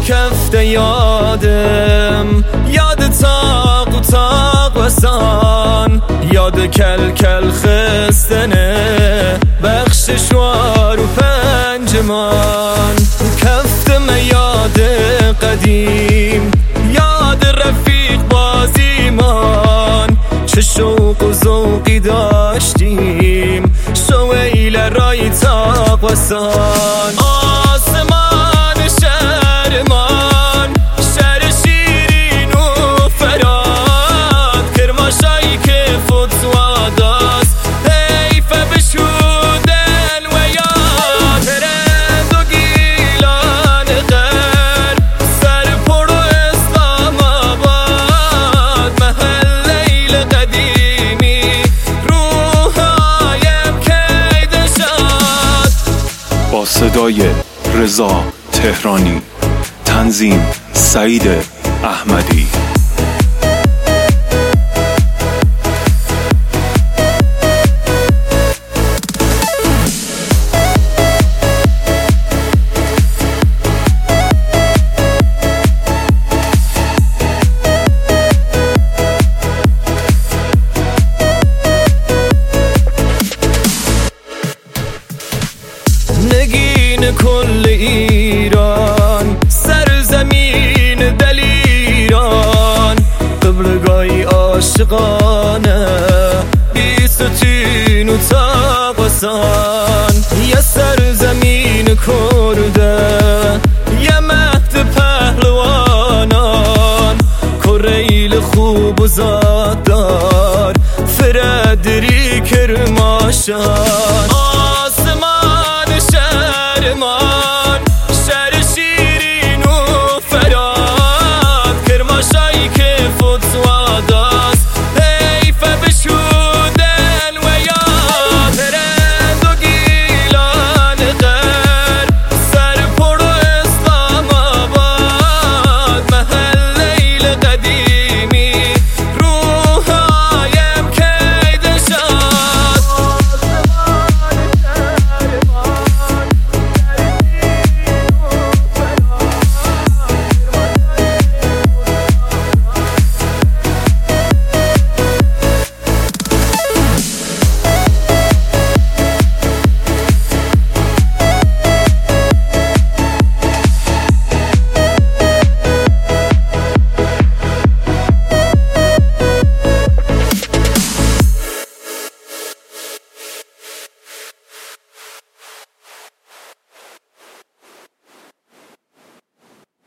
شکفته یادم، یاد تاق و تاق وسان، یاد کل کل خستنه بخششوار و پنجمان. کفتم یاد قدیم، یاد رفیق بازیمان، چه شوق و ذوقی داشتیم شویل رای تاق وسان. آسمان شهرمان، شهر شیرین و فراد، کرماشایی که فتواداست حیفه بشودن و یاد. ترند و گیلان غر، سر پر و اسلام آباد، محلیل قدیمی روحایم کید شاد. با صدای رضا تهرانی، تنظیم سعید احمدی. نگین کل ایران، سرزمین دلیران، قبلگاهی عاشقانه بی ستین و تاق وسان. یه سرزمین کرده، یه مهد پهلوانان، کریل خوب و زاددار، فردریک کرماشان.